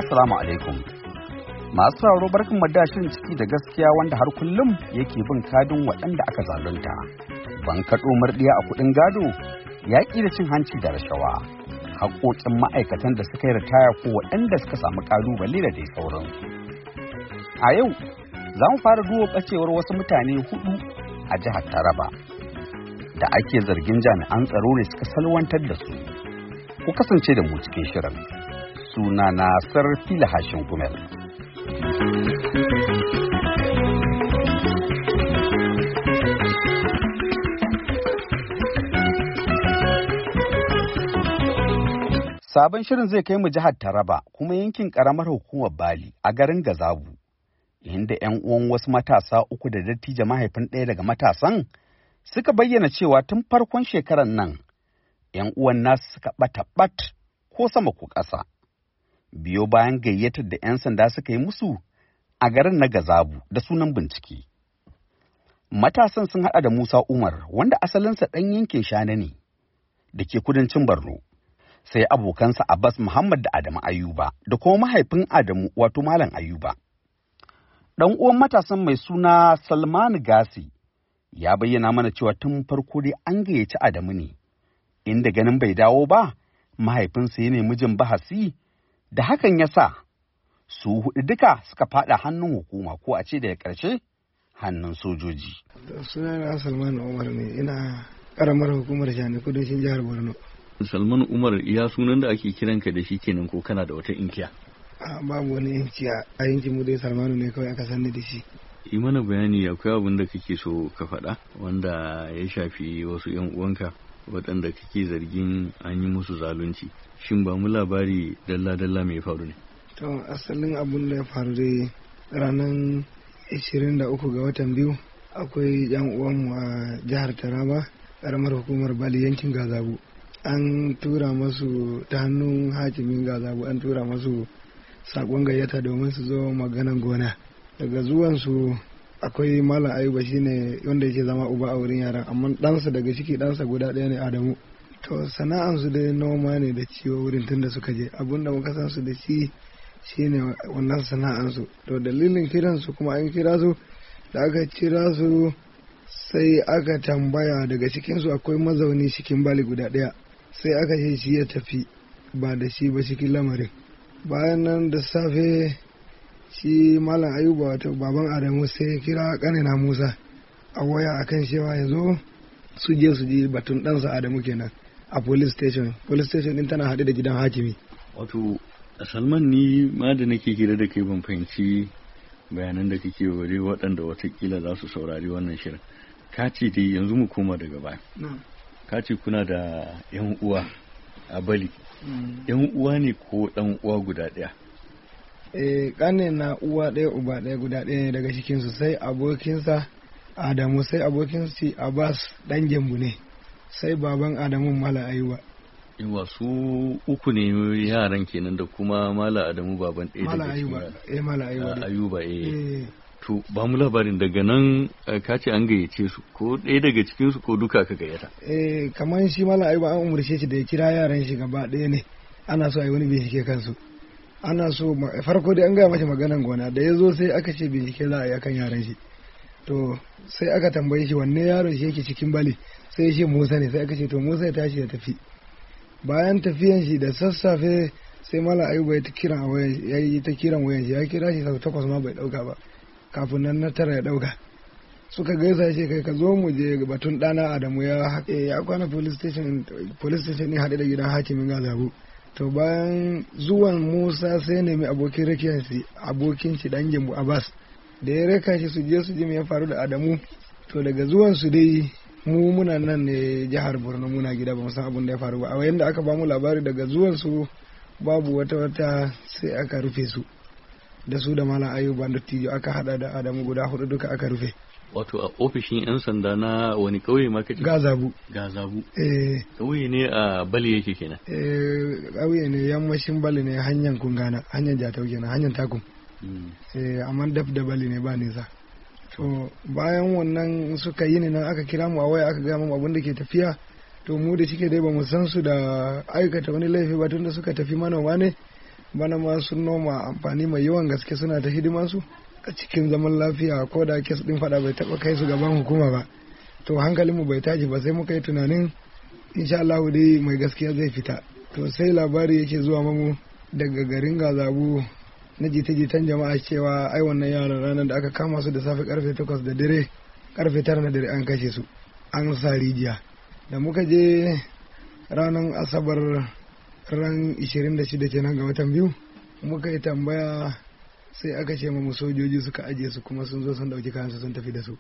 Assalamu alaikum. Masu sauraro barkan mu da shirin ciki da gaskiya wanda har kullum yake bin kadin waɗanda aka zalunta. Ban kaɗo murɗiya a kuɗin gado, yaƙi da cin hanci da rashawa, haƙoƙin ma'aikatan da suka yi ritaya ko waɗanda suka samu ƙalubale da dai sauransu. A yau, za mu fara duba ɓacewar wasu mutane 4 a jihar Taraba da ake zargin jami'an tsaro ne suka salwantar da su. Ku kasance da mu cikin shirin. Suna na Sarfila Hashin Gumel. Sabon shirin zai kai mu jihar Taraba kuma yankin ƙaramar hukumar Bali a garin Gazabu, inda 'yan uwan wasu matasa 3 da dattijo mahaifin ɗaya daga matasan suka bayyana cewa tun farkon shekarar nan 'yan uwan nasu suka ɓat ko sama ko ƙasa. Biyo bayan gayyatar da 'yan sanda suka yi musu a garin na Gazabu da sunan bincike. Matasan sun haɗa da Musa Umar wanda asalinsa ɗan yankin Shana ne da ke kudancin Borno, sai abokansa Abbas Muhammad da Adamu Ayuba da kuma mahaifin Adamu wato Malam Ayuba. Ɗan uwan matasan mai suna Salmanu Gasi ya bayyana mana cewa tun farko dai an gayyaci Adamu ne, inda ganin bai dawo ba, mahaifinsa ya nemi jin bahasi, da hakan ya sa su 4 duka suka faɗa hannun hukuma ko a ce daga ƙarshe hannun sojoji. Sunana Salman Umar ne, ina ƙaramar hukumar Shani kudancin jihar Borno. Salman Umar, iya sunan da ake kiranka da shi kenan ko kana da wata inkiya? Babu wani inkiya, a yankin mu dai Salmanu ne kawai aka sani da shi. Yi mana bayani, akwai abin da kake so ka faɗa wanda ya shafi wasu 'yan uwanka waɗanda kake zargin an yi musu zalunci. Shin ba mu labari dalla-dalla mai faru ne? To, asalin abin da ya faru dai ranar 23 ga watan biyu akwai 'yan uwanmu a jihar Taraba, ƙaramar hukumar Bali yankin Gazabu. An tura masu ta hannun hakimin Gazabu, an tura masu saƙon gayyata domin su zo maganan gona. Daga zuwansu akwai Malam Ayuba shine wanda yake zama uba a wurin yaran, amma ɗansa daga ciki ɗansa guda ɗaya ne Adamu. To sana'ansu dai noma ne da ciwo wurin tunda suka je, abinda muka san su da shi shine wannan sana'ansu. To dalilin kiransu kuma an kira su, da aka kira su sai aka tambaya daga cikinsu akwai mazauni cikin Bali guda ɗaya, sai aka ce shi ya tafi ba da shi ba cikin lamarin. Bayan nan da safe shi Malam Ayuba wato baban Adamu sai ya kira ƙanina Musa a waya akan cewa ya zo su je su ji batun ɗansa Adamu kenan a police station din tana haɗe da gidan hakimi. Wato Salman, ni ma da nake hira da kai ban fahimci bayanan da kake ware waɗanda watakila za su saurari wannan shirin. Ka ce dai yanzu mu koma daga baya. Ka ce kuna da 'yan uwa a Bali. 'Yan uwa ne ko ɗan uwa guda ɗaya? Ƙane na uwa ɗaya uba ɗaya guda ɗaya ne daga cikinsu, sai abokinsa Adamu, sai abokinsa Abbas ɗan Gembu ne, sai baban Adamu Mala Ayuba. Yawa su 3 ne yaran kenan da kuma Mala Adamu baban ɗaya daga cikin Mala Ayuba. To ba mu labarin daga nan, ka ce an gayyace su ko ɗaya daga cikinsu ko duka ka gayyata? Kamar shi Mala Ayuba an umarce shi da ya kira yaran shi gaba ɗaya ne, ana so a yi wani bincike kansu. Ana so farko dai an gaya mashi maganan gona, da ya zo sai aka ce bincike za a yi akan yaran shi. To sai aka tambaye shi wanne yaron shi yake cikin Bali, sai ya ce Musa ne, sai aka ce to Musa ya tashi ya tafi. Bayan tafiyan shi da sassafe sai Malam Ayuba ya yi ta kiran wayan shi, ya kira shi sau 8 ma bai dauka ba, kafin nan na 9 ya dauka. Suka gaisa ce kai ka zo mu je batun ɗana Adamu ya kwana police station ne haɗe da gidan hakimin Gazabu. To bayan zuwan Musa sai nemi abokin shi dan Gembu Abbas, da ya raka shi su je me ya faru da Adamu. To daga zuwan su dai mu muna nan ne jihar Borno, muna gida ba mu san abin da ya faru ba. A yanda aka ba mu labari daga zuwan su babu wata sai aka rufe su da su da Malam Ayuba da Tijo, aka hada da Adamu guda 4 duka aka rufe. Wato a ofishin 'yan sanda na wani ƙauye ma kace? Gazabu. Ƙauye ne a Bali yake kenan? Ƙauye ne yammacin Bali ne, hanyar Kungana, hanyar Jatau kenan, hanyar Takum. Amma daf da Bali ne ba nisa. To bayan wannan suka yi ne nan aka kira mu a waya aka gaya mu abin da ke tafiya. To mu da shike dai ba mu san su da aikata wani laifi ba, tunda suka tafi manoma ne, bana ma sun noma amfani mai yawan gaske suna ta hidimansu a cikin zaman lafiya, ko da kes ɗin faɗa bai taɓa kai su gaban hukuma ba. To hankalinmu bai tashi ba, sai muka yi tunanin insha Allah dai mai gaskiya zai fita. To sai labari yake zuwa mamu daga garin Gazabu na jita-jitan jama'a cewa ai wannan yaran ranar da aka kama su da safe karfe 8 da dare, karfe 9 na dare an kashe su, an sa rijiya. Da muka je ranar Asabar ran 26 kenan ga watan biyu, muka yi tambaya sai aka ce mamu sojoji suka ajiye su kuma sun zo sun dauki kayansu sun tafi da su.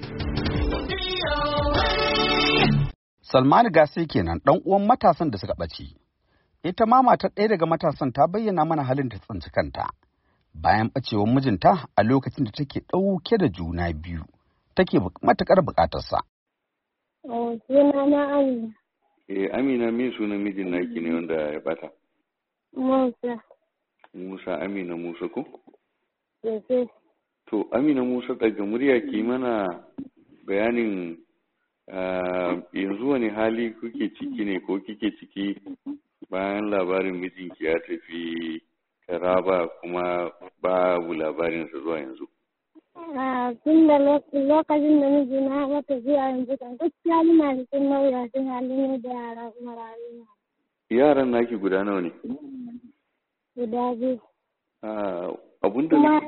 Salmanu Gase kenan ɗan uwan matasan da suka ɓace. Ita ma matar ɗaya daga matasan ta bayyana mana halin da tsinci kanta bayan ɓacewar mijinta a lokacin da take ɗauke da juna biyu, take matuƙar buƙatarsa. Suna na Amina. Amina, me sunan mijin naki ne wanda ya ɓata? Musa. Musa, Amina Musa ko? Yes. To, Amina Musa, daga murya ki mana bayanin yanzu wani hali kuke ciki ne ko kike ciki bayan labarin mijinki ya tafi Taraba kuma babu labarinsa zuwa yanzu. Tun da lokacin da mijina ya tafi a yanzu kan gaskiya muna cikin mawuyacin hali ne da yara marayu. Yaran naki guda nawa ne? Guda biyu. Abunda kuma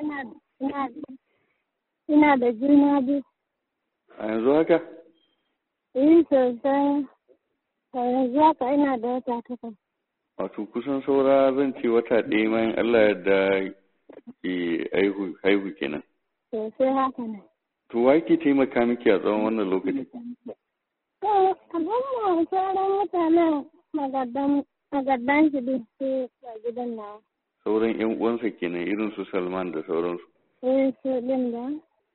ina da juna biyu. A yanzu haka? Sosai. Yanzu haka ina da wata 8. Wato kusan saura zan ce wata ɗaya ma in Allah yadda ke haihu kenan. Sosai haka ne. To wa ke taimaka miki a tsawon wannan lokaci? Kamar sauran mutanen magaddan shi duk su a gidan na. Sauran 'yan uwansa kenan irin su Salman da sauransu. Su ɗin da.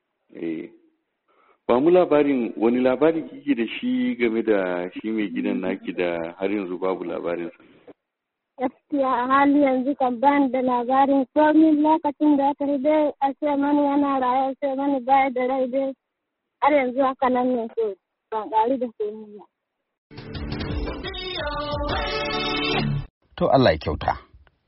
Ba mu labarin wani labari kike da shi game da shi mai gidan naki da har yanzu babu labarinsa. Gaskiya a hali yanzu kan ban da labarin komin lokacin da aka dai a ce mani yana raye, a ce mani baya da rai dai har yanzu haka nan ne so ban ƙari da komi ba. To Allah ya kyauta.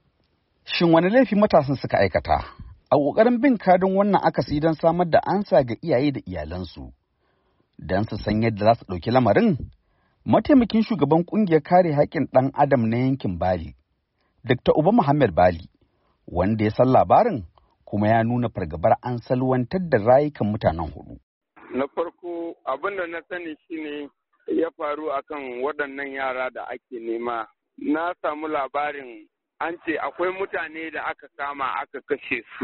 Shin wani laifi matasan suka aikata? A ƙoƙarin bin kadin wannan akasi don samar da ansa ga iyaye da iyalansu, don su san yadda za su ɗauki lamarin, mataimakin shugaban ƙungiyar kare haƙƙin ɗan adam na yankin Bali, Dr. Uba Muhammad Bali, wanda ya san labarin kuma ya nuna fargabar an salwantar da rayukan mutanen 4. Na farko abin da na sani shine ya faru akan waɗannan yara da ake nema. Na samu labarin an ce akwai mutane da aka kama aka kashe su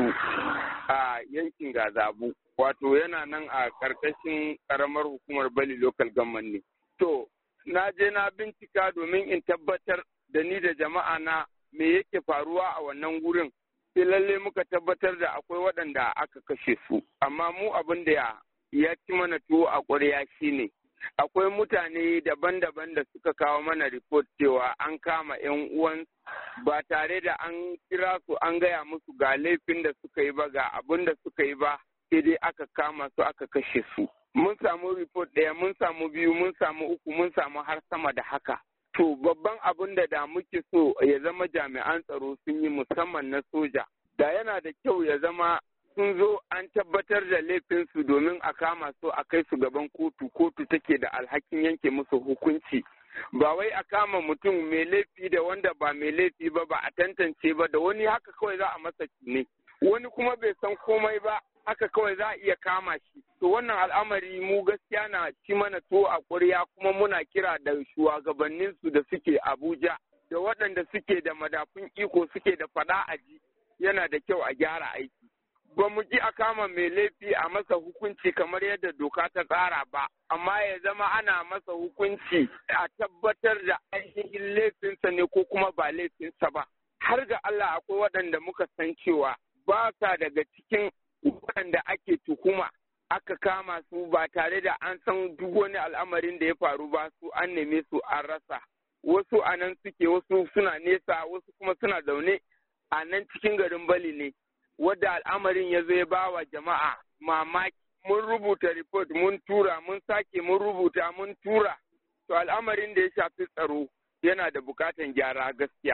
a yankin Gazabu, wato yana nan a ƙarƙashin ƙaramar hukumar Bali Local Government ne. To, na je na bincika domin in tabbatar da ni da jama'a na me yake faruwa a wannan gurin. Sai lalle muka tabbatar da akwai waɗanda aka kashe su, amma mu abin da ya ci mana tuwo a ƙwarya shine akwai mutane daban-daban da suka kawo mana report cewa an kama 'yan uwan ba tare da an kira su an gaya musu ga laifin da suka yi ba ga abin da suka yi ba, sai dai aka kama su aka kashe su. Mun samu report ɗaya, mun samu 2, mun samu 3, mun samu har sama da haka. To babban abin da muke so ya zama jami'an tsaro sun yi musamman na soja. Da yana da kyau ya zama sun zo an tabbatar da laifinsu domin a kama su a kai su gaban kotu. Kotu take da alhakin yanke musu hukunci. Ba wai a kama mutum mai laifi da wanda ba mai laifi ba a tantance ba, da wani haka kawai za a masa ne. Wani kuma bai san komai ba haka kawai za a iya kama shi. To wannan al'amari mu gaskiya na ci mana tuwo a ƙwarya, kuma muna kira da shugabanninsu da suke Abuja da waɗanda suke da madafun iko suke da faɗa a ji, yana da kyau a gyara aiki. Ba mu ji a kama mai laifi a masa hukunci kamar yadda doka ta tsara ba, amma ya zama ana masa hukunci a tabbatar da ainihin laifinsa ne ko kuma ba laifinsa ba. Har ga Allah akwai waɗanda muka san cewa ba sa daga cikin waɗanda ake tuhuma aka kama su ba tare da an san duk wani al'amarin da ya faru ba, su an neme su an rasa. Wasu a nan suke, wasu suna nesa, wasu kuma suna zaune a nan cikin garin Bali ne, wadda al'amarin ya zo ya ba wa jama'a mamaki. Mun rubuta report, mun tura, mun sake mun rubuta, mun tura. To al'amarin da ya shafi tsaro yana da bukatan gyara gaskiya.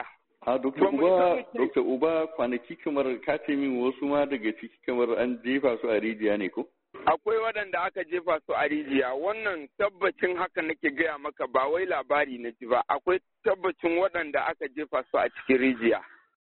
A Dr. Uba kwanaki kamar ka ce min wasu ma daga ciki kamar an jefa su a rijiya ne ko? Akwai waɗanda aka jefa su a rijiya, wannan tabbacin haka nake gaya maka ba wai labari na ji ba, akwai tabbacin waɗanda aka jefa su a cikin rijiya.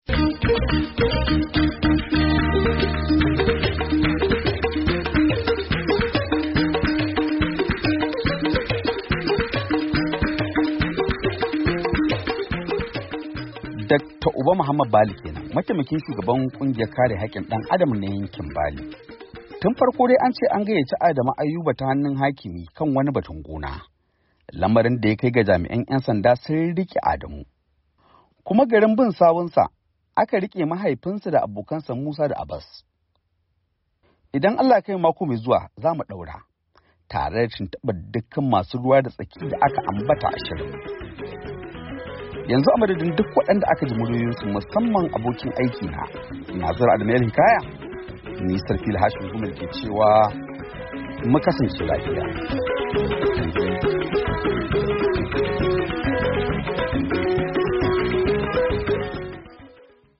Dr. Uba Muhammad Bali kenan, mataimakin shugaban kungiyar kare haƙƙin ɗan adam na yankin Bali. Tun farko dai an ce an gayyaci Adamu Ayuba ta hannun hakimi kan wani batun gona. Lamarin da ya kai ga jami'an 'yan sanda sun riƙe Adamu. Kuma garin bin sawunsa aka riƙe mahaifinsa da abokansa Musa da Abbas. Idan Allah kai mako mai zuwa za mu ɗaura, tare da tuntuɓar dukkan masu ruwa da tsaki da aka ambata a shirin. Yanzu a madadin duk waɗanda aka ji muryoyinsu musamman abokin aiki na Nazir Adamu Hikaya, ni Sarfil Hashim Gumel ke cewa mu kasance lafiya.